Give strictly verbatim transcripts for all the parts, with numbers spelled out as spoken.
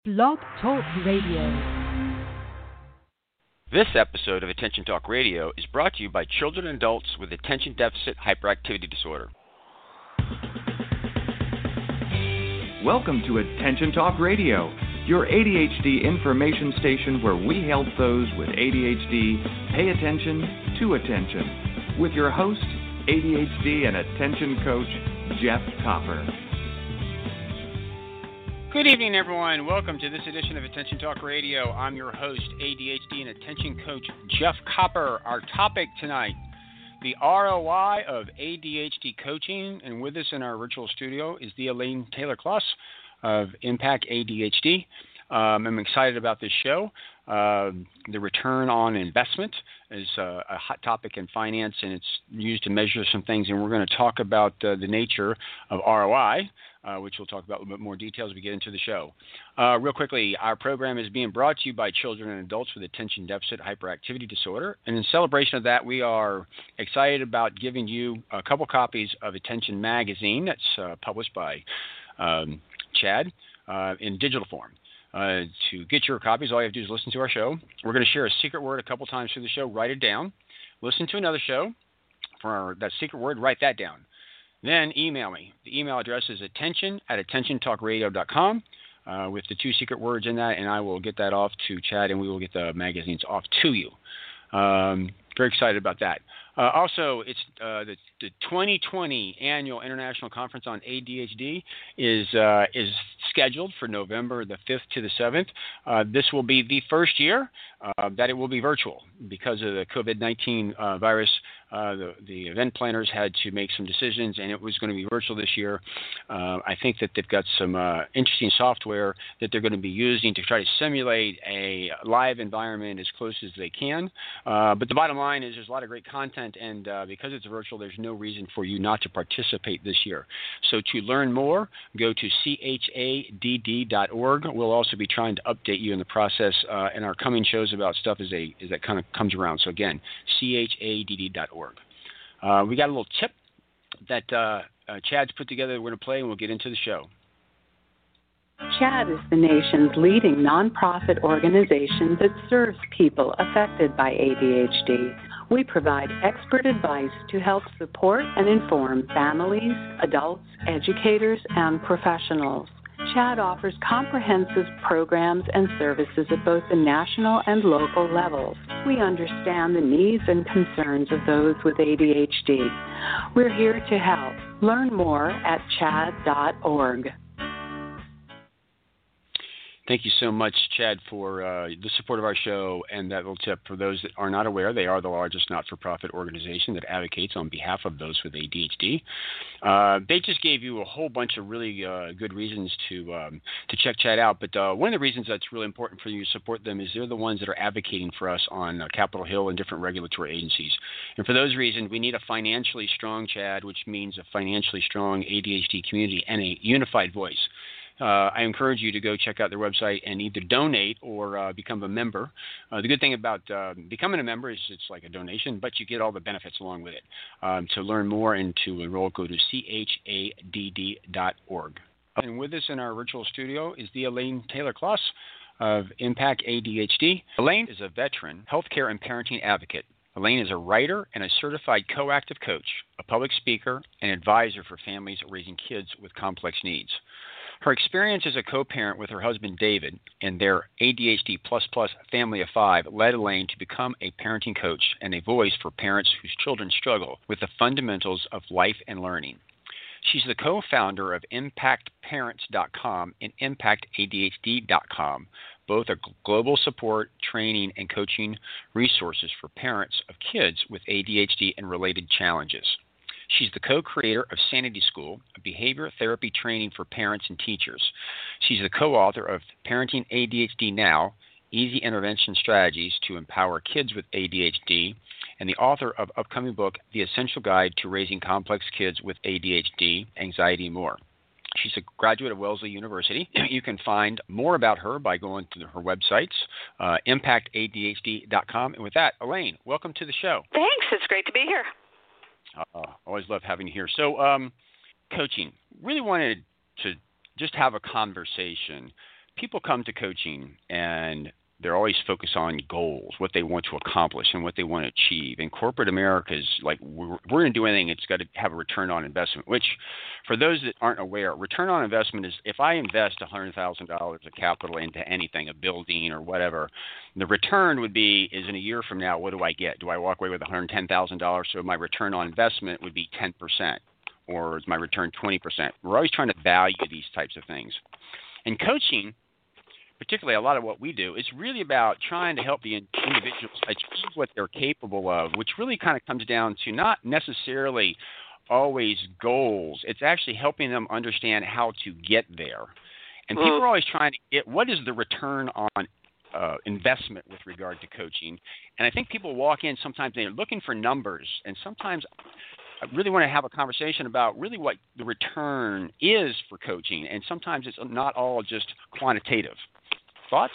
Blog Talk Radio. This episode of Attention Talk Radio is brought to you by children and adults with attention deficit hyperactivity disorder. Welcome to Attention Talk Radio, your A D H D information station where we help those with A D H D pay attention to attention. With your host, A D H D and attention coach, Jeff Copper. Good evening, everyone. Welcome to this edition of Attention Talk Radio. I'm your host, A D H D and attention coach, Jeff Copper. Our topic tonight, the R O I of A D H D coaching. And with us in our virtual studio is the Elaine Taylor-Klaus of Impact A D H D. Um, I'm excited about this show. Uh, the return on investment is uh, a hot topic in finance, and it's used to measure some things. And we're going to talk about uh, the nature of R O I. Uh, which we'll talk about a little bit more details as we get into the show. Uh, real quickly, our program is being brought to you by children and adults with attention deficit hyperactivity disorder. And in celebration of that, we are excited about giving you a couple copies of Attention Magazine that's uh, published by um, Chad uh, in digital form. Uh, to get your copies, all you have to do is listen to our show. We're going to share a secret word a couple times through the show. Write it down. Listen to another show. For our, that secret word, write that down. Then email me. The email address is attention at attention talk radio dot com uh, with the two secret words in that, and I will get that off to Chad, and we will get the magazines off to you. Um, very excited about that. Uh, also, it's uh, the, the twenty twenty Annual International Conference on A D H D is uh, is scheduled for November the fifth to the seventh. Uh, this will be the first year uh, that it will be virtual because of the COVID nineteen uh, virus. Uh, the, the event planners had to make some decisions, and it was going to be virtual this year. Uh, I think that they've got some uh, interesting software that they're going to be using to try to simulate a live environment as close as they can. Uh, but the bottom line is there's a lot of great content, and uh, because it's virtual, there's no reason for you not to participate this year. So to learn more, go to C H A D D dot org. We'll also be trying to update you in the process uh, in our coming shows about stuff as, they, as that kind of comes around. So again, C H A D D dot org. Uh, we got a little tip that uh, uh, Chad's put together that we're going to play, and we'll get into the show. CHADD is the nation's leading nonprofit organization that serves people affected by A D H D. We provide expert advice to help support and inform families, adults, educators, and professionals. CHADD offers comprehensive programs and services at both the national and local levels. We understand the needs and concerns of those with A D H D. We're here to help. Learn more at chadd dot org. Thank you so much, Chad, for uh, the support of our show and that little tip. For those that are not aware, they are the largest not-for-profit organization that advocates on behalf of those with A D H D. Uh, they just gave you a whole bunch of really uh, good reasons to um, to check Chad out. But uh, one of the reasons that's really important for you to support them is they're the ones that are advocating for us on uh, Capitol Hill and different regulatory agencies. And for those reasons, we need a financially strong Chad, which means a financially strong A D H D community and a unified voice. Uh, I encourage you to go check out their website and either donate or uh, become a member. Uh, the good thing about uh, becoming a member is it's like a donation, but you get all the benefits along with it. Um, to learn more and to enroll, go to C H A D D dot org. And with us in our virtual studio is the Elaine Taylor-Klaus of Impact A D H D. Elaine is a veteran healthcare and parenting advocate. Elaine is a writer and a certified coactive coach, a public speaker, and advisor for families raising kids with complex needs. Her experience as a co-parent with her husband, David, and their A D H D plus plus family of five led Elaine to become a parenting coach and a voice for parents whose children struggle with the fundamentals of life and learning. She's the co-founder of impact parents dot com and impact A D H D dot com. Both are global support, training, and coaching resources for parents of kids with A D H D and related challenges. She's the co-creator of Sanity School, a behavior therapy training for parents and teachers. She's the co-author of Parenting A D H D Now, Easy Intervention Strategies to Empower Kids with A D H D, and the author of upcoming book, The Essential Guide to Raising Complex Kids with A D H D, Anxiety, and More. She's a graduate of Wellesley University. You can find more about her by going to her websites, uh, impact A D H D dot com. And with that, Elaine, welcome to the show. Thanks. It's great to be here. Uh, always love having you here. So, um, coaching. Really wanted to just have a conversation people come to coaching and they're always focused on goals, what they want to accomplish and what they want to achieve. And corporate America is like, we're, we're going to do anything, it's got to have a return on investment, which for those that aren't aware, return on investment is if I invest one hundred thousand dollars of capital into anything, a building or whatever, the return would be is in a year from now, what do I get? Do I walk away with one hundred ten thousand dollars? So my return on investment would be ten percent, or is my return twenty percent? We're always trying to value these types of things. And coaching, particularly a lot of what we do, is really about trying to help the individuals achieve what they're capable of, which really kind of comes down to not necessarily always goals. It's actually helping them understand how to get there. And people are always trying to get, what is the return on uh, investment with regard to coaching? And I think people walk in sometimes, they're looking for numbers, and sometimes I really want to have a conversation about really what the return is for coaching. And sometimes it's not all just quantitative. Thoughts?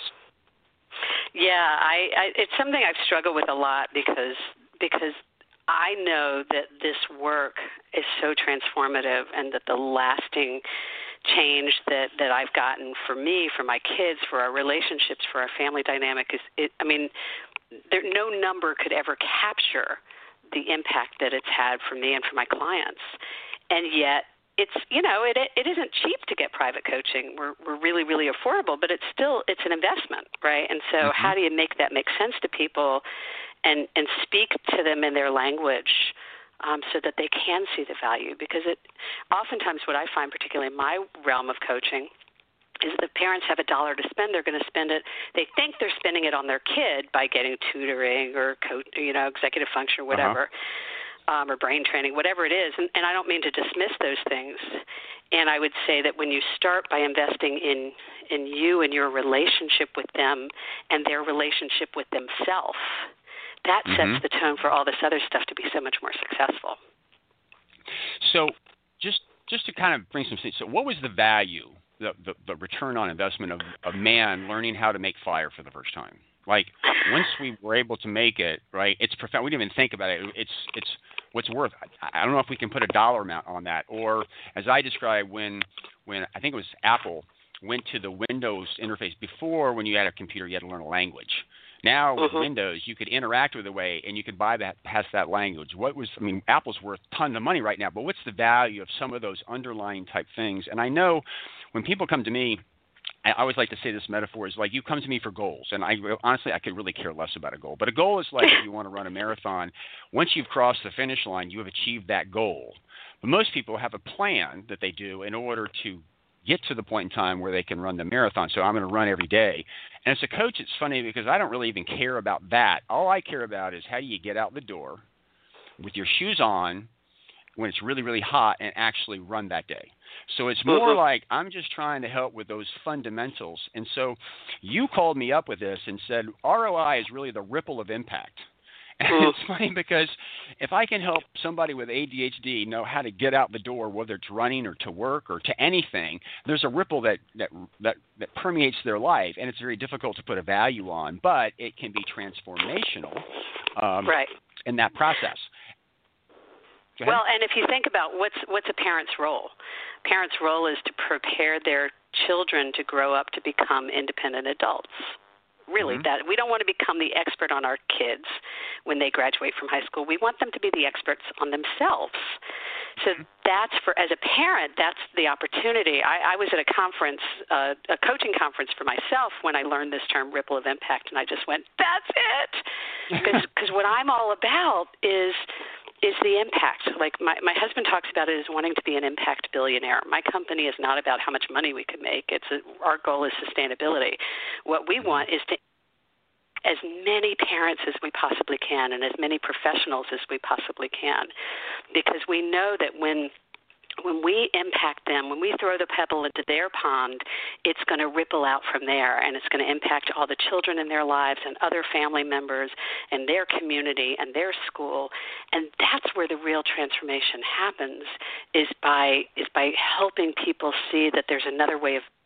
Yeah, I, I, it's something I've struggled with a lot because because I know that this work is so transformative, and that the lasting change that, that I've gotten for me, for my kids, for our relationships, for our family dynamic is, it, I mean, there, no number could ever capture the impact that it's had for me and for my clients. And yet, it's, you know, it it isn't cheap to get private coaching. We're we're really, really affordable, but it's still, it's an investment, right? And so mm-hmm. how do you make that make sense to people and, and speak to them in their language um, so that they can see the value? Because it oftentimes what I find, particularly in my realm of coaching, is that parents have a dollar to spend, they're going to spend it. They think they're spending it on their kid by getting tutoring or, co- you know, executive function or whatever. Uh-huh. Um, or brain training, whatever it is. And, and I don't mean to dismiss those things. And I would say that when you start by investing in, in you and your relationship with them and their relationship with themselves, that mm-hmm. sets the tone for all this other stuff to be so much more successful. So just just to kind of bring some things, so what was the value, the, the, the return on investment of a man learning how to make fire for the first time? Like, once we were able to make it, right, it's profound. We didn't even think about it. It's it's what's worth. I, I don't know if we can put a dollar amount on that. Or, as I described, when when I think it was Apple went to the Windows interface. Before, when you had a computer, you had to learn a language. Now, with mm-hmm. Windows, you could interact with a way, and you could buy that past that language. What was, I mean, Apple's worth a ton of money right now, but what's the value of some of those underlying type things? And I know when people come to me, I always like to say this metaphor is like, you come to me for goals. And I honestly, I could really care less about a goal. But a goal is like if you want to run a marathon. Once you've crossed the finish line, you have achieved that goal. But most people have a plan that they do in order to get to the point in time where they can run the marathon. So I'm going to run every day. And as a coach, it's funny because I don't really even care about that. All I care about is how do you get out the door with your shoes on when it's really, really hot and actually run that day. So it's more mm-hmm. like I'm just trying to help with those fundamentals. And so you called me up with this and said R O I is really the ripple of impact. And mm-hmm. it's funny because if I can help somebody with A D H D know how to get out the door, whether it's running or to work or to anything, there's a ripple that, that, that, that permeates their life. And it's very difficult to put a value on, but it can be transformational um, right. in that process. Well, and if you think about what's what's a parent's role, parents' role is to prepare their children to grow up to become independent adults. Really, mm-hmm. that we don't want to become the expert on our kids when they graduate from high school. We want them to be the experts on themselves. So that's for, as a parent, that's the opportunity. I, I was at a conference, uh, a coaching conference for myself when I learned this term ripple of impact, and I just went, that's it. Because what I'm all about is is the impact. Like my, my husband talks about it as wanting to be an impact billionaire. My company is not about how much money we can make. It's a, our goal is sustainability. What we want is to as many parents as we possibly can and as many professionals as we possibly can, because we know that when when we impact them, when we throw the pebble into their pond, it's going to ripple out from there, and it's going to impact all the children in their lives and other family members and their community and their school. And that's where the real transformation happens, is by is by helping people see that there's another way of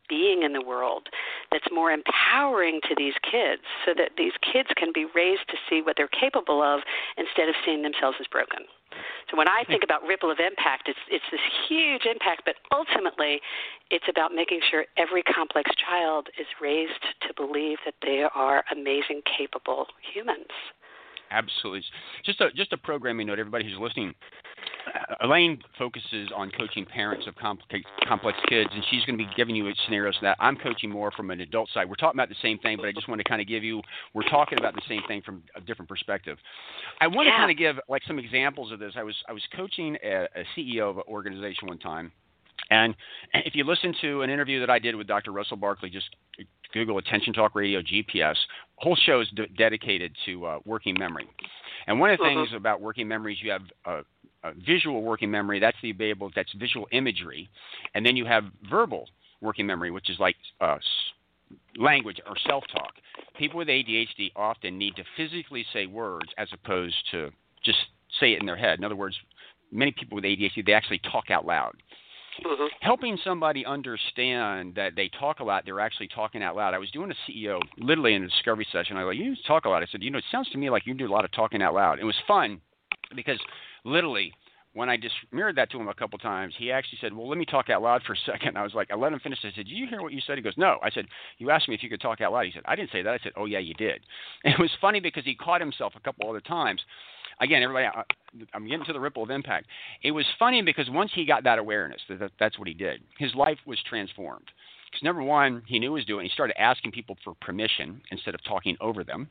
being in the world that's more empowering to these kids so that these kids can be raised to see what they're capable of instead of seeing themselves as broken. So when I think about ripple of impact, it's it's this huge impact, but ultimately it's about making sure every complex child is raised to believe that they are amazing, capable humans. Absolutely. Just a just a programming note, everybody who's listening. Elaine focuses on coaching parents of complex, complex kids, and she's going to be giving you scenarios that I'm coaching more from an adult side. We're talking about the same thing, but I just want to kind of give you, we're talking about the same thing from a different perspective. I want Yeah. to kind of give like some examples of this. I was I was coaching a, a C E O of an organization one time, and if you listen to an interview that I did with Doctor Russell Barkley, just Google Attention Talk Radio G P S. Whole show is de- dedicated to uh, working memory. And one of the Uh-huh. things about working memory is you have uh, uh, visual working memory. That's the able. That's visual imagery, and then you have verbal working memory, which is like uh, language or self-talk. People with A D H D often need to physically say words as opposed to just say it in their head. In other words, many people with A D H D, they actually talk out loud. Mm-hmm. Helping somebody understand that they talk a lot, they're actually talking out loud. I was doing a C E O literally in a discovery session. I was like, you talk a lot. I said, you know, it sounds to me like you do a lot of talking out loud. It was fun because literally when I just mirrored that to him a couple times, he actually said, well, let me talk out loud for a second. I was like, I let him finish. I said, did you hear what you said? He goes, no. I said, you asked me if you could talk out loud. He said, I didn't say that. I said, oh, yeah, you did. And it was funny because he caught himself a couple other times. Again, everybody, I'm getting to the ripple of impact. It was funny because once he got that awareness, that that's what he did, his life was transformed. Because number one, he knew what he was doing. He started asking people for permission instead of talking over them.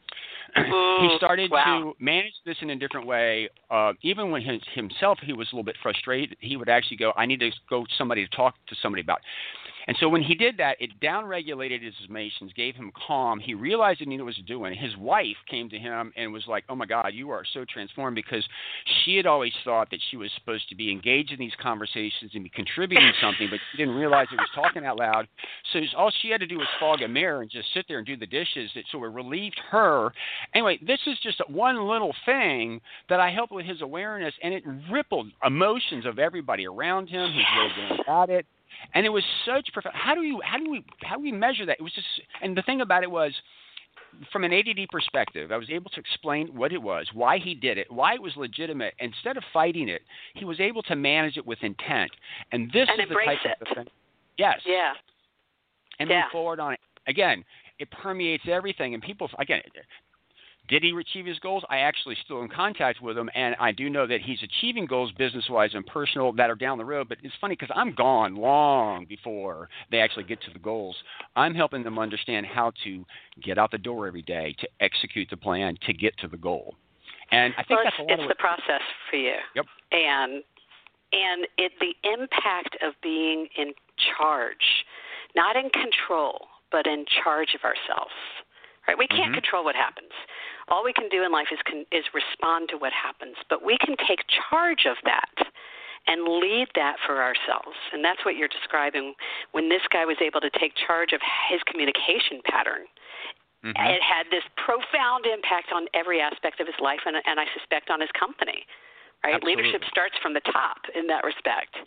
Mm, he started wow. to manage this in a different way. Uh, even when his, himself he was a little bit frustrated, he would actually go, I need to go to somebody to talk to somebody about. And so when he did that, it downregulated his emotions, gave him calm. He realized he knew what he was doing. His wife came to him and was like, oh, my God, you are so transformed, because she had always thought that she was supposed to be engaged in these conversations and be contributing something, but she didn't realize it was talking out loud. So all she had to do was fog a mirror and just sit there and do the dishes. So it relieved her. Anyway, this is just one little thing that I helped with his awareness, and it rippled emotions of everybody around him who's really going about it. And it was such profound. How do you how do we how do we measure that? It was just, and the thing about it was, from an A D D perspective, I was able to explain what it was, why he did it, why it was legitimate. Instead of fighting it, he was able to manage it with intent. And this And is the embrace type it. of thing. Yes. Yeah. And Yeah. move forward on it. Again, it permeates everything. And people, again, did he achieve his goals? I actually still in contact with him, and I do know that he's achieving goals business-wise and personal that are down the road. But it's funny because I'm gone long before they actually get to the goals. I'm helping them understand how to get out the door every day, to execute the plan, to get to the goal. And I think well, that's a it's, lot it's of the process for you. Yep. And and it the impact of being in charge, not in control, but in charge of ourselves. Right? We can't Mm-hmm. control what happens. All we can do in life is can, is respond to what happens, but we can take charge of that and lead that for ourselves. And that's what you're describing when this guy was able to take charge of his communication pattern. Mm-hmm. It had this profound impact on every aspect of his life, and, and I suspect on his company. Right? Absolutely. Leadership starts from the top in that respect.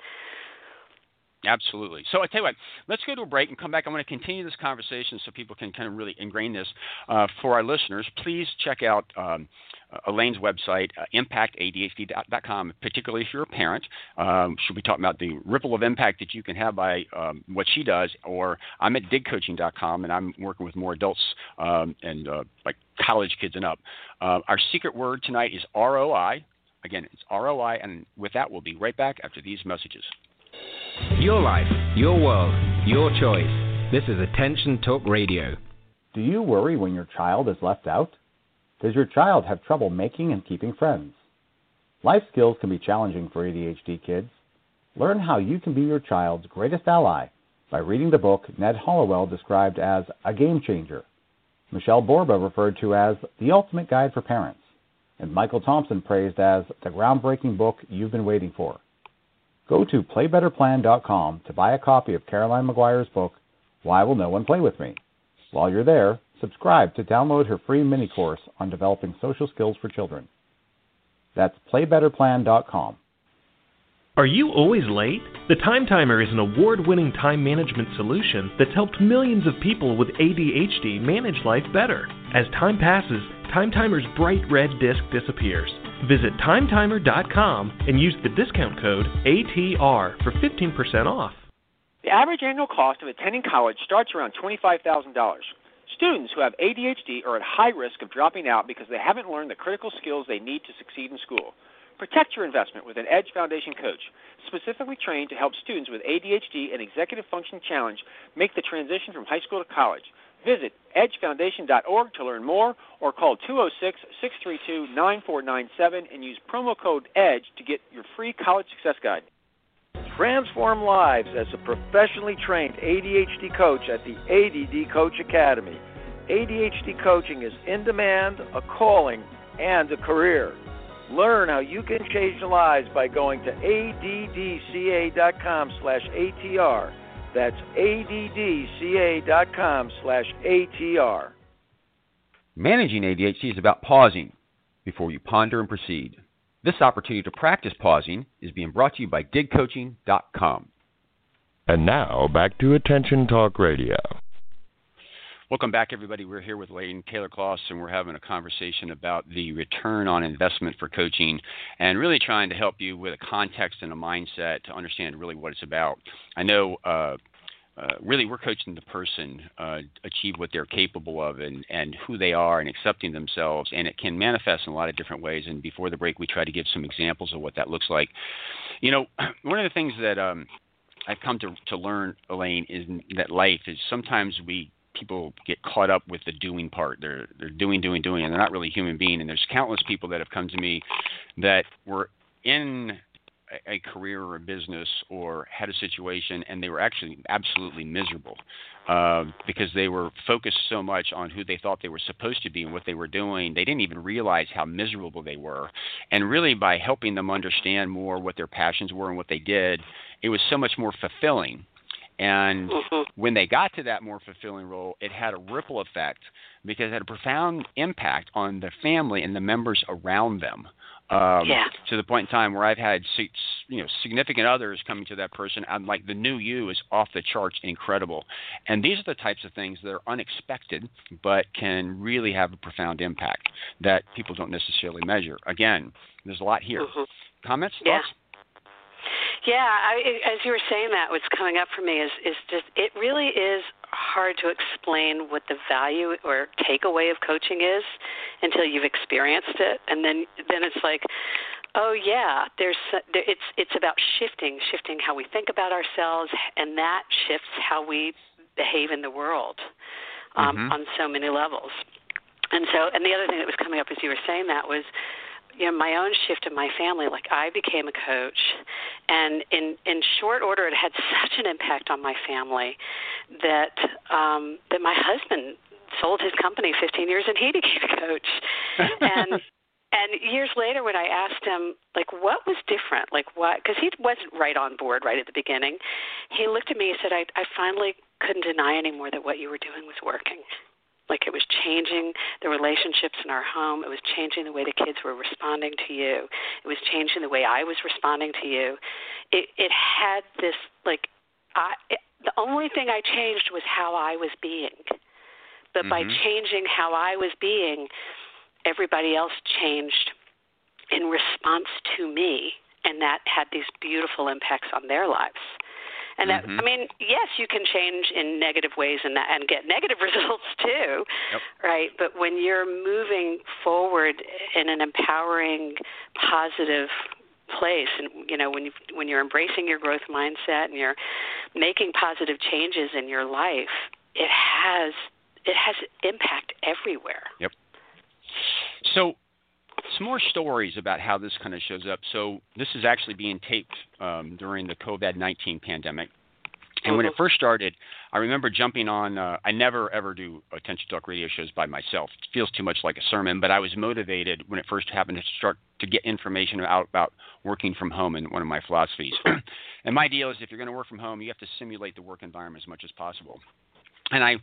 Absolutely. So I tell you what, let's go to a break and come back. I want to continue this conversation so people can kind of really ingrain this. Uh, for our listeners, please check out um, Elaine's website, uh, impact A D H D dot com, particularly if you're a parent. Um, she'll be talking about the ripple of impact that you can have by um, what she does. Or I'm at dig coaching dot com, and I'm working with more adults um, and uh, like college kids and up. Uh, our secret word tonight is R O I. Again, it's R O I, and with that, we'll be right back after these messages. Your life, your world, your choice. This is Attention Talk Radio. Do you worry when your child is left out? Does your child have trouble making and keeping friends? Life skills can be challenging for A D H D kids. Learn how you can be your child's greatest ally by reading the book Ned Hollowell described as a game changer, Michelle Borba referred to as the ultimate guide for parents, and Michael Thompson praised as the groundbreaking book you've been waiting for. Go to play better plan dot com to buy a copy of Caroline Maguire's book, Why Will No One Play With Me? While you're there, subscribe to download her free mini-course on developing social skills for children. That's play better plan dot com. Are you always late? The Time Timer is an award-winning time management solution that's helped millions of people with A D H D manage life better. As time passes, Time Timer's bright red disc disappears. Visit time timer dot com and use the discount code A T R for fifteen percent off. The average annual cost of attending college starts around twenty-five thousand dollars. Students who have A D H D are at high risk of dropping out because they haven't learned the critical skills they need to succeed in school. Protect your investment with an EDGE Foundation coach, specifically trained to help students with A D H D and executive function challenge make the transition from high school to college. Visit edge foundation dot org to learn more or call two oh six, six three two, nine four nine seven and use promo code EDGE to get your free college success guide. Transform lives as a professionally trained A D H D coach at the A D D Coach Academy. A D H D coaching is in demand, a calling, and a career. Learn how you can change lives by going to A D D C A dot com slash A T R. That's A D D C A dot com slash A T R. Managing A D H D is about pausing before you ponder and proceed. This opportunity to practice pausing is being brought to you by dig coaching dot com. And now, back to Attention Talk Radio. Welcome back, everybody. We're here with Layton Taylor-Klaus, and we're having a conversation about the return on investment for coaching and really trying to help you with a context and a mindset to understand really what it's about. I know uh, uh, really we're coaching the person uh, achieve what they're capable of and, and who they are and accepting themselves, and it can manifest in a lot of different ways. And before the break, we try to give some examples of what that looks like. You know, one of the things that um, I've come to, to learn, Elaine, is that life is sometimes we people get caught up with the doing part. They're they're doing, doing, doing, and they're not really human being. And there's countless people that have come to me that were in a, a career or a business or had a situation, and they were actually absolutely miserable uh, because they were focused so much on who they thought they were supposed to be and what they were doing. They didn't even realize how miserable they were. And really, by helping them understand more what their passions were and what they did, it was so much more fulfilling. And when they got to that more fulfilling role, it had a ripple effect because it had a profound impact on the family and the members around them. Um, yeah. To the point in time where I've had you know significant others coming to that person. I'm like, the new you is off the charts, incredible. And these are the types of things that are unexpected, but can really have a profound impact that people don't necessarily measure. Again, there's a lot here. Mm-hmm. Comments? Yeah. Thoughts? Yeah, I, as you were saying that, what's coming up for me is, is just it really is hard to explain what the value or takeaway of coaching is until you've experienced it, and then then it's like, oh yeah, there's it's it's about shifting, shifting how we think about ourselves, and that shifts how we behave in the world um, mm-hmm. on so many levels. And so, and the other thing that was coming up as you were saying that was, you know, my own shift in my family. Like, I became a coach, and in, in short order, it had such an impact on my family that um, that my husband sold his company fifteen years, and he became a coach. and and years later, when I asked him, like, what was different, like what, because he wasn't right on board right at the beginning, he looked at me and said, I, I finally couldn't deny anymore that what you were doing was working. Like, it was changing the relationships in our home. It was changing the way the kids were responding to you. It was changing the way I was responding to you. It, it had this, like, I, it, the only thing I changed was how I was being. But mm-hmm. by changing how I was being, everybody else changed in response to me, and that had these beautiful impacts on their lives. And that, mm-hmm. I mean, yes, you can change in negative ways and, that, and get negative results too, yep. right? But when you're moving forward in an empowering, positive place, and you know, when you when you're embracing your growth mindset and you're making positive changes in your life, it has it has impact everywhere. Yep. So, some more stories about how this kind of shows up. So this is actually being taped um, during the COVID nineteen pandemic. And when it first started, I remember jumping on, uh, I never ever do Attention Talk radio shows by myself. It feels too much like a sermon, but I was motivated when it first happened to start to get information out about working from home and one of my philosophies. And my deal is, if you're going to work from home, you have to simulate the work environment as much as possible. And I,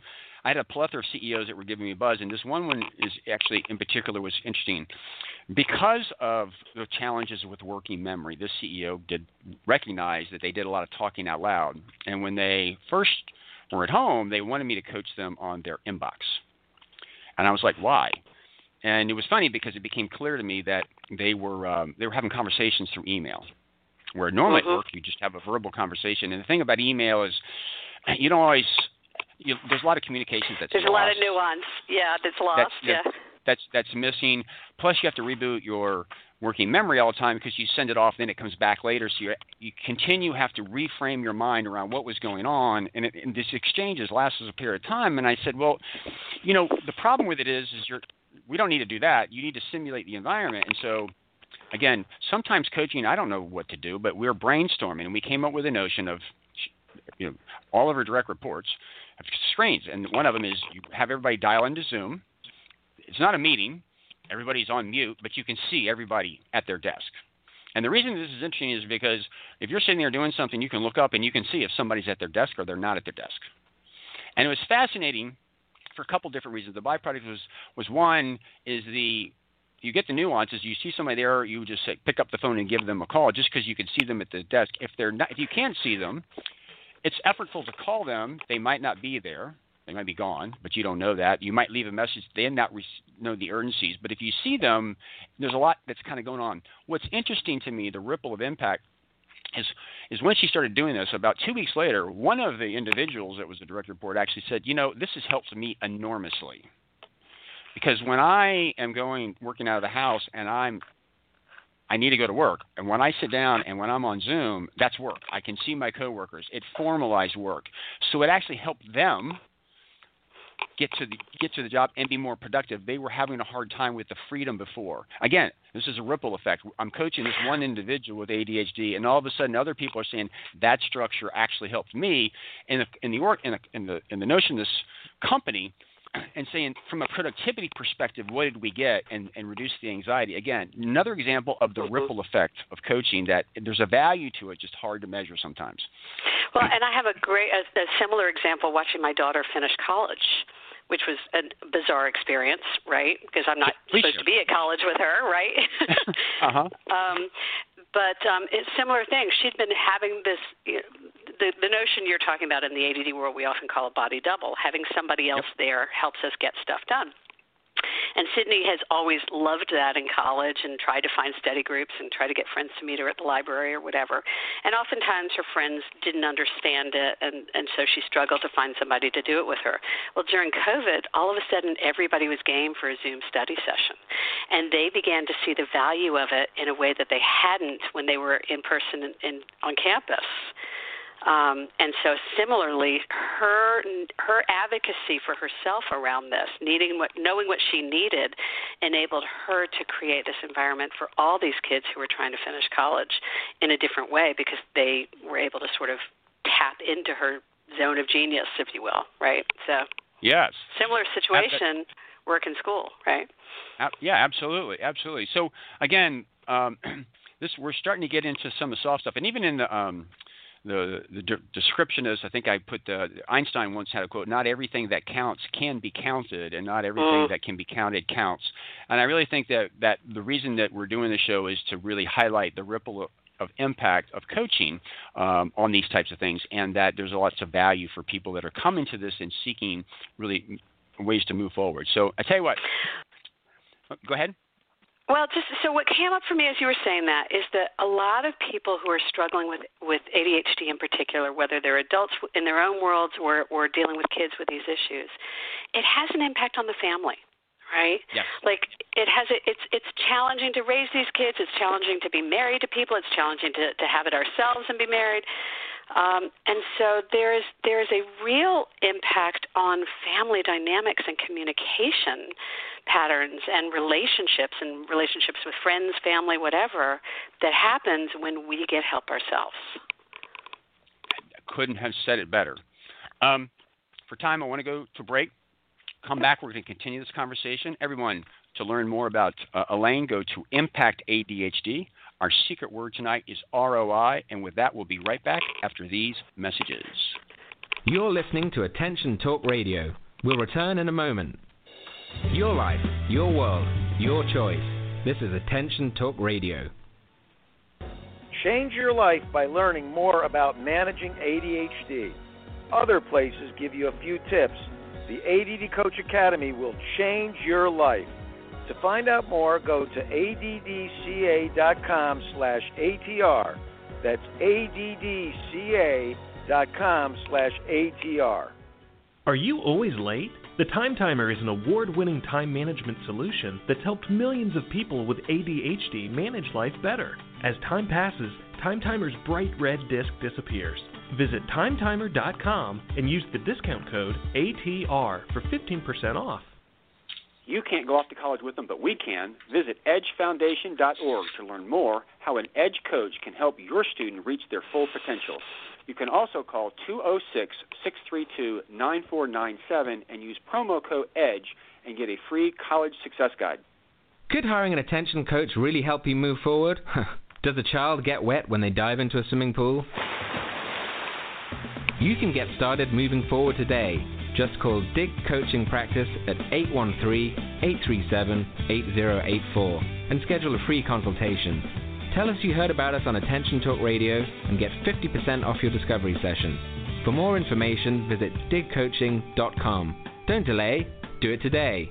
I had a plethora of C E Os that were giving me a buzz, and this one one is actually in particular was interesting. Because of the challenges with working memory, this C E O did recognize that they did a lot of talking out loud. And when they first were at home, they wanted me to coach them on their inbox. And I was like, why? And it was funny because it became clear to me that they were um, they were having conversations through email, where normally mm-hmm. at work you just have a verbal conversation. And the thing about email is you don't always you, – there's a lot of communications that's There's lost. a lot of nuance, yeah, that's lost, that's, yeah. That's, that's missing. Plus you have to reboot your working memory all the time because you send it off, then it comes back later. So you you continue have to reframe your mind around what was going on. And, it, and this exchanges lasts a period of time. And I said, well, you know, the problem with it is, is you're – we don't need to do that. You need to simulate the environment. And so, again, sometimes coaching, I don't know what to do, but we're brainstorming, and we came up with a notion of, you know, all of our direct reports have screens, and one of them is you have everybody dial into Zoom. It's not a meeting. Everybody's on mute, but you can see everybody at their desk. And the reason this is interesting is because if you're sitting there doing something, you can look up and you can see if somebody's at their desk or they're not at their desk. And it was fascinating for a couple different reasons. The byproduct was, was one is the you get the nuances. You see somebody there, you just say, pick up the phone and give them a call just because you can see them at the desk. If they're not, if you can't see them, it's effortful to call them. They might not be there. They might be gone, but you don't know that. You might leave a message. They not re- know the urgencies. But if you see them, there's a lot that's kind of going on. What's interesting to me, the ripple of impact, is is when she started doing this, about two weeks later, one of the individuals that was the direct report actually said, you know, this has helped me enormously. Because when I am going, working out of the house and I'm, I need to go to work, and when I sit down and when I'm on Zoom, that's work. I can see my coworkers. It formalized work. So it actually helped them get to the get to the job and be more productive. They were having a hard time with the freedom before. Again, this is a ripple effect. I'm coaching this one individual with A D H D, and all of a sudden, other people are saying that structure actually helped me in the in the work in the in the, in the notion of this company, and saying from a productivity perspective, what did we get, and, and reduce the anxiety. Again, another example of the ripple effect of coaching, that there's a value to it, just hard to measure sometimes. Well, and I have a great, a, a similar example watching my daughter finish college, which was a bizarre experience, right? Because I'm not Please supposed sure. to be at college with her, right? uh-huh. Um, but um, it's similar thing. She'd been having this, you know, the, the notion you're talking about in the A D D world, we often call a body double. Having somebody else yep. there helps us get stuff done. And Sydney has always loved that in college and tried to find study groups and try to get friends to meet her at the library or whatever. And oftentimes her friends didn't understand it, and, and so she struggled to find somebody to do it with her. Well, during COVID, all of a sudden everybody was game for a Zoom study session. And they began to see the value of it in a way that they hadn't when they were in person in, in, on campus. Um, and so similarly, her her advocacy for herself around this, needing what, knowing what she needed, enabled her to create this environment for all these kids who were trying to finish college in a different way, because they were able to sort of tap into her zone of genius, if you will, right? So yes, similar situation, work and school, right? Uh, yeah, absolutely, absolutely. So again, um, this we're starting to get into some of the soft stuff, and even in the um, The, the de- description is, I think I put the, Einstein once had a quote, not everything that counts can be counted, and not everything mm. that can be counted counts. And I really think that, that the reason that we're doing the show is to really highlight the ripple of, of impact of coaching um, on these types of things, and that there's lots of value for people that are coming to this and seeking really ways to move forward. So I tell you what, go ahead. Well, just so what came up for me as you were saying that is that a lot of people who are struggling with, with A D H D in particular, whether they're adults in their own worlds or, or dealing with kids with these issues, it has an impact on the family, right? Yes. Like it has a, it's it's challenging to raise these kids. It's challenging to be married to people. It's challenging to, to have it ourselves and be married. Um, and so there is there is a real impact on family dynamics and communication patterns and relationships and relationships with friends, family, whatever, that happens when we get help ourselves. I couldn't have said it better. Um, for time, I want to go to break. Come back. We're going to continue this conversation. Everyone, to learn more about uh, Elaine, go to Impact A D H D. Our secret word tonight is R O I, and with that, we'll be right back after these messages. You're listening to Attention Talk Radio. We'll return in a moment. Your life, your world, your choice. This is Attention Talk Radio. Change your life by learning more about managing A D H D. Other places give you a few tips. The A D D Coach Academy will change your life. To find out more, go to addca.com slash ATR. That's addca.com slash ATR. Are you always late? The Time Timer is an award-winning time management solution that's helped millions of people with A D H D manage life better. As time passes, Time Timer's bright red disc disappears. Visit time timer dot com and use the discount code A T R for fifteen percent off. You can't go off to college with them, but we can. Visit edge foundation dot org to learn more how an EDGE coach can help your student reach their full potential. You can also call two oh six, six three two, nine four nine seven and use promo code EDGE and get a free college success guide. Could hiring an attention coach really help you move forward? Does a child get wet when they dive into a swimming pool? You can get started moving forward today. Just call Dig Coaching Practice at eight one three, eight three seven, eight zero eight four and schedule a free consultation. Tell us you heard about us on Attention Talk Radio and get fifty percent off your discovery session. For more information, visit dig coaching dot com. Don't delay, do it today.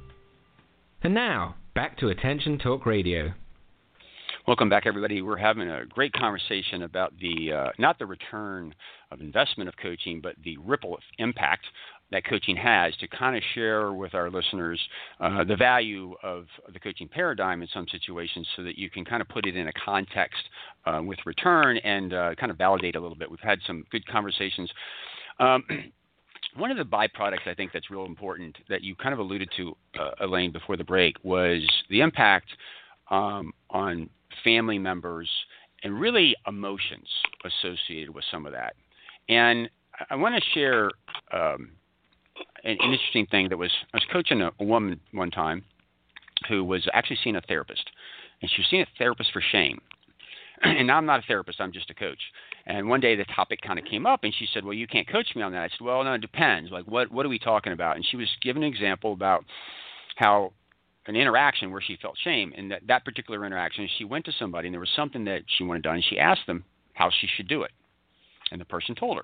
And now, back to Attention Talk Radio. Welcome back, everybody. We're having a great conversation about the uh, not the return of investment of coaching, but the ripple impact that coaching has, to kind of share with our listeners uh, the value of the coaching paradigm in some situations so that you can kind of put it in a context uh, with return and uh, kind of validate a little bit. We've had some good conversations. Um, one of the byproducts I think that's real important that you kind of alluded to, uh, Elaine, before the break was the impact um, on family members and really emotions associated with some of that. And I want to share um, an interesting thing that was, I was coaching a, a woman one time who was actually seeing a therapist, and she was seeing a therapist for shame. And I'm not a therapist, I'm just a coach. And one day the topic kind of came up, and she said, well, you can't coach me on that. I said, well, no, it depends. Like, what, what are we talking about? And she was giving an example about how an interaction where she felt shame. And that, that particular interaction, she went to somebody, and there was something that she wanted done, and she asked them how she should do it. And the person told her.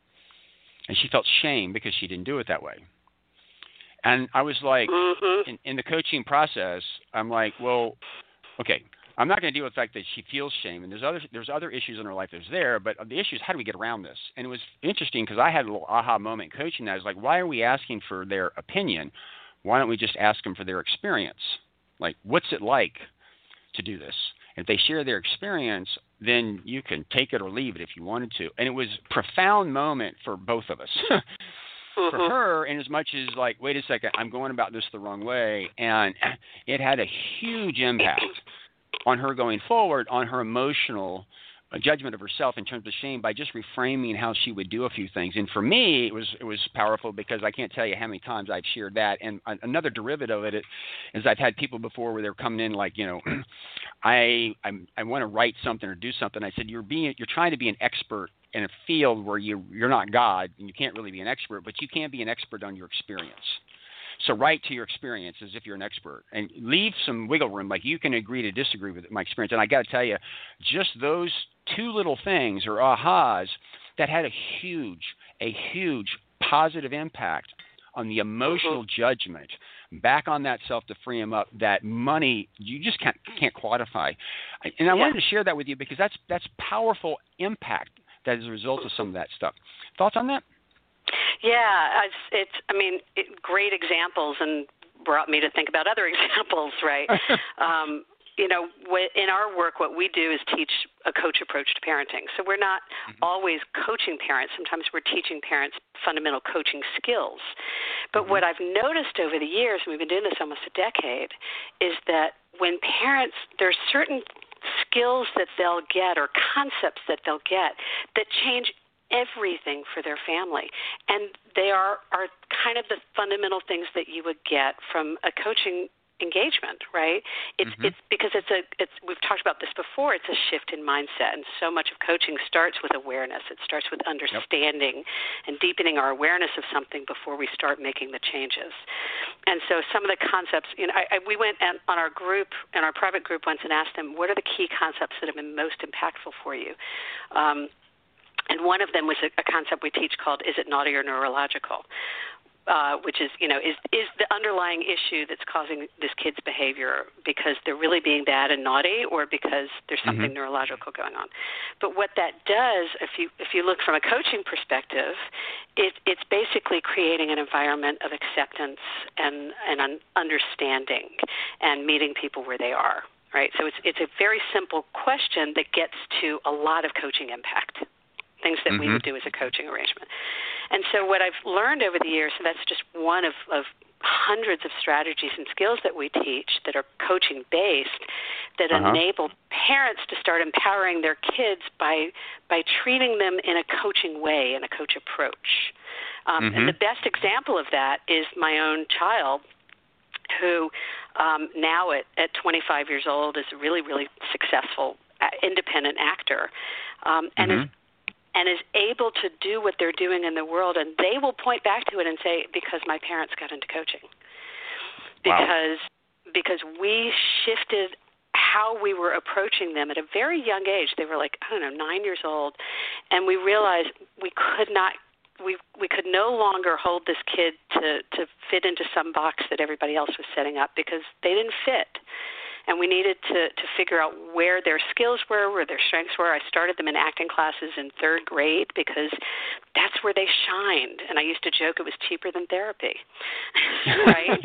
And she felt shame because she didn't do it that way. And I was like, mm-hmm. in, in the coaching process, I'm like, well, okay, I'm not going to deal with the fact that she feels shame. And there's other there's other issues in her life that's there, but the issue is how do we get around this? And it was interesting because I had a little aha moment coaching that. I was like, why are we asking for their opinion? Why don't we just ask them for their experience? Like, what's it like to do this? If they share their experience, then you can take it or leave it if you wanted to. And it was a profound moment for both of us. For mm-hmm. her, in as much as like, wait a second, I'm going about this the wrong way. And it had a huge impact on her going forward, on her emotional uh, judgment of herself in terms of shame by just reframing how she would do a few things. And for me, it was it was powerful because I can't tell you how many times I've shared that. And uh, another derivative of it is I've had people before where they're coming in like, you know, I I'm, I want to write something or do something. I said, you're being you're trying to be an expert in a field where you you're not God and you can't really be an expert, but you can be an expert on your experience. So write to your experience as if you're an expert and leave some wiggle room. Like you can agree to disagree with my experience. And I got to tell you, just those two little things or ahas that had a huge, a huge positive impact on the emotional judgment back on that self to free him up, that money you just can't, can't quantify. And I yeah. wanted to share that with you because that's, that's powerful impact that is a result of some of that stuff. Thoughts on that? Yeah, it's, it's I mean, it, great examples and brought me to think about other examples, right? um, you know, in our work, what we do is teach a coach approach to parenting. So we're not mm-hmm. always coaching parents. Sometimes we're teaching parents fundamental coaching skills. But mm-hmm. what I've noticed over the years, and we've been doing this almost a decade, is that when parents, there's certain skills that they'll get or concepts that they'll get that change everything for their family. And they are, are kind of the fundamental things that you would get from a coaching engagement, right? It's mm-hmm. it's because it's a it's we've talked about this before. It's a shift in mindset, and so much of coaching starts with awareness. It starts with understanding yep. and deepening our awareness of something before we start making the changes. And so some of the concepts, you know, I, I, we went and, on our group, in our private group once, and asked them, what are the key concepts that have been most impactful for you? Um, and one of them was a, a concept we teach called, is it naughty or neurological? Uh, which is, you know, is is the underlying issue that's causing this kid's behavior because they're really being bad and naughty, or because there's something mm-hmm. neurological going on. But what that does, if you if you look from a coaching perspective, it, it's basically creating an environment of acceptance and and un- understanding and meeting people where they are. Right. So it's it's a very simple question that gets to a lot of coaching impact. Things that mm-hmm. we would do as a coaching arrangement. And so what I've learned over the years, so that's just one of, of hundreds of strategies and skills that we teach that are coaching-based that uh-huh. enable parents to start empowering their kids by by treating them in a coaching way, in a coach approach. Um, mm-hmm. And the best example of that is my own child, who um, now at, at twenty-five years old is a really, really successful uh, independent actor, um, and mm-hmm. is and is able to do what they're doing in the world, and they will point back to it and say, because my parents got into coaching. Because wow. because we shifted how we were approaching them at a very young age. They were like, I don't know, nine years old, and we realized we could not we we could no longer hold this kid to, to fit into some box that everybody else was setting up, because they didn't fit. And we needed to, to figure out where their skills were, where their strengths were. I started them in acting classes in third grade because that's where they shined. And I used to joke it was cheaper than therapy, right?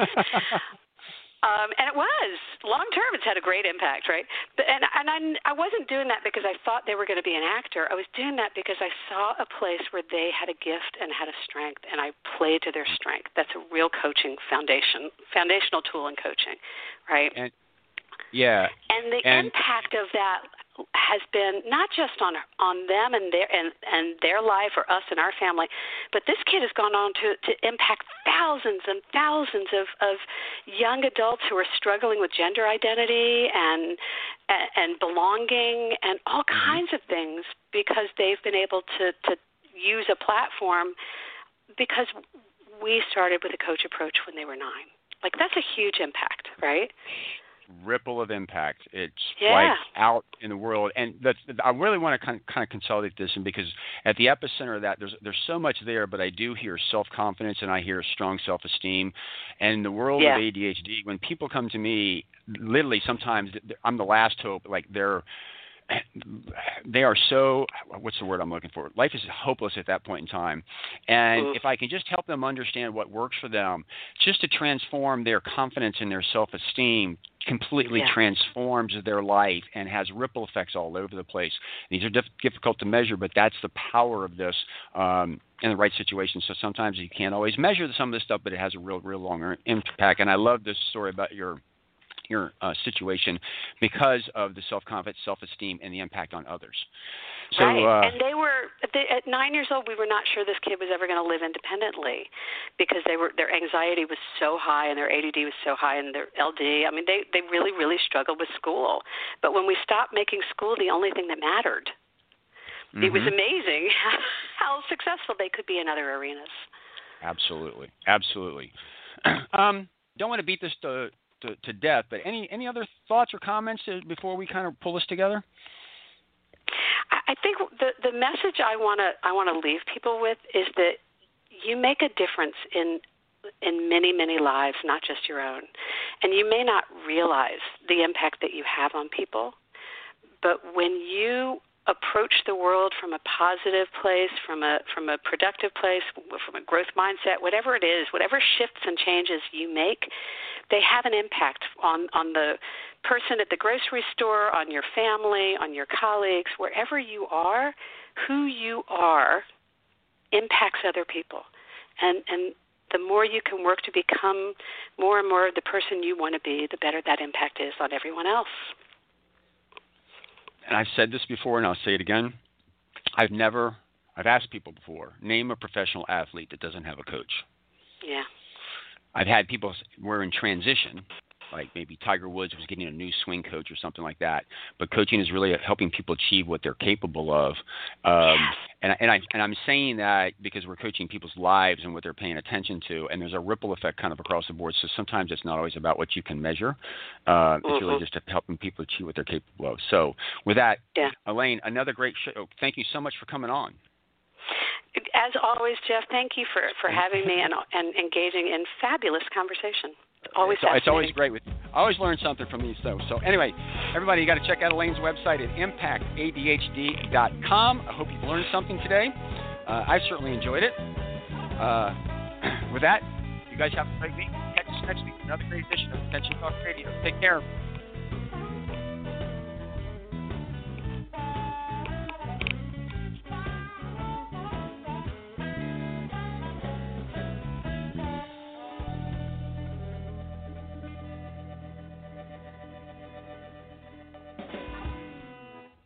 um, and it was. Long term, it's had a great impact, right? But, and and I, I wasn't doing that because I thought they were going to be an actor. I was doing that because I saw a place where they had a gift and had a strength, and I played to their strength. That's a real coaching foundation, foundational tool in coaching, right? And Yeah, and the and, impact of that has been not just on on them and their and, and their life or us and our family, but this kid has gone on to, to impact thousands and thousands of, of young adults who are struggling with gender identity and and belonging and all mm-hmm. kinds of things, because they've been able to, to use a platform because we started with a coach approach when they were nine. Like, that's a huge impact, right? Ripple of impact. It's yeah. like out in the world, and that's, I really want to kind of, kind of consolidate this, and because at the epicenter of that, there's there's so much there, but I do hear self-confidence and I hear strong self-esteem. And in the world yeah. of A D H D, when people come to me, literally sometimes I'm the last hope. Like they're they are so, what's the word I'm looking for? Life is hopeless at that point in time. And Oof. if I can just help them understand what works for them, just to transform their confidence and their self-esteem, completely yeah. transforms their life and has ripple effects all over the place. These are diff- difficult to measure, but that's the power of this um, in the right situation. So sometimes you can't always measure some of this stuff, but it has a real, real long impact. And I love this story about your your uh, situation because of the self-confidence, self-esteem, and the impact on others. So, right, uh, and they were they, at nine years old. We were not sure this kid was ever going to live independently because they were their anxiety was so high and their A D D was so high and their L D. I mean, they they really really struggled with school. But when we stopped making school the only thing that mattered, mm-hmm. it was amazing how successful they could be in other arenas. Absolutely, absolutely. um, don't want to beat this to. To, to death, but any any other thoughts or comments before we kind of pull this together? I think the the message I want to I want to leave people with is that you make a difference in in many many lives, not just your own, and you may not realize the impact that you have on people, but when you approach the world from a positive place, from a from a productive place, from a growth mindset, whatever it is, whatever shifts and changes you make, they have an impact on, on the person at the grocery store, on your family, on your colleagues, wherever you are. Who you are impacts other people. And, and the more you can work to become more and more the person you want to be, the better that impact is on everyone else. And I've said this before, and I'll say it again. I've never, I've asked people before, name a professional athlete that doesn't have a coach. Yeah. I've had people, we're in transition, like maybe Tiger Woods was getting a new swing coach or something like that. But coaching is really helping people achieve what they're capable of. Um, and, I, and, I, and I'm saying that because we're coaching people's lives and what they're paying attention to, and there's a ripple effect kind of across the board. So sometimes it's not always about what you can measure. Uh, mm-hmm. It's really just helping people achieve what they're capable of. So with that, yeah. Elaine, another great show. Thank you so much for coming on. As always, Jeff, thank you for, for having me and, and engaging in fabulous conversation. Always it's, it's always great. With I always learn something from these, though. So anyway, everybody, you got to check out Elaine's website at impact A D H D dot com. I hope you've learned something today. Uh, I certainly enjoyed it. Uh, with that, you guys have a great week. Catch us next week for another great edition of Attention Talk Radio. Take care.